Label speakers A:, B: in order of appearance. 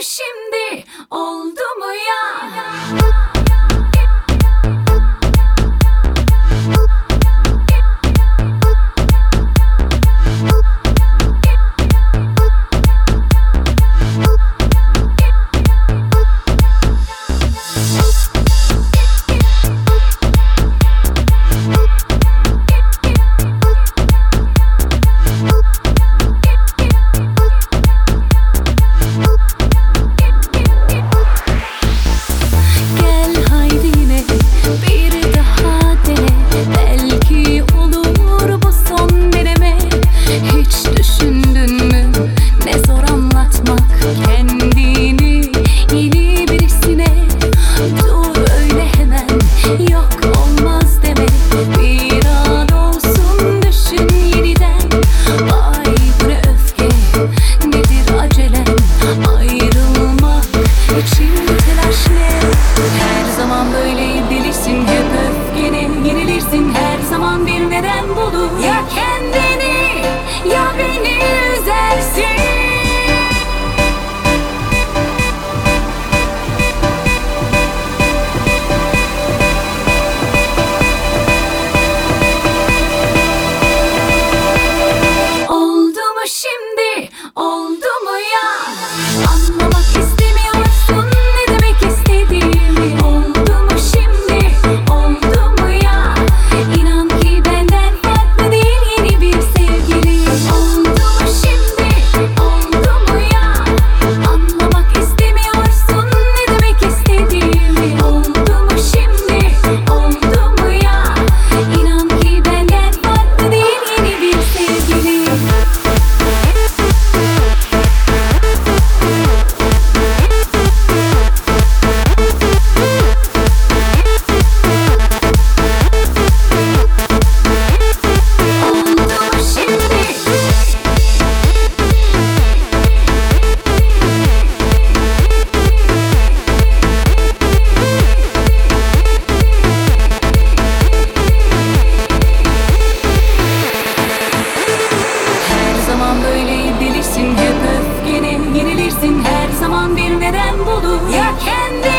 A: şimdi? Oldu mu ya? Ya kendini ya beni üzersin. Oldu mu şimdi? Oldu mu ya? Anlamak istemiyorsun ne demek istediğimi. Oldu mu şimdi? Oldu mu ya? İnan ki benden farklı değil yeni bir sevgili. Oldu mu şimdi? Oldu mu ya? Anlamak istemiyorsun ne demek istediğimi. Oldu mu şimdi? Oldu mu ya? İnan ki benden farklı değil yeni bir sevgili. Hep öfkene yenilirsin, her zaman bir neden bulur. Ya kendi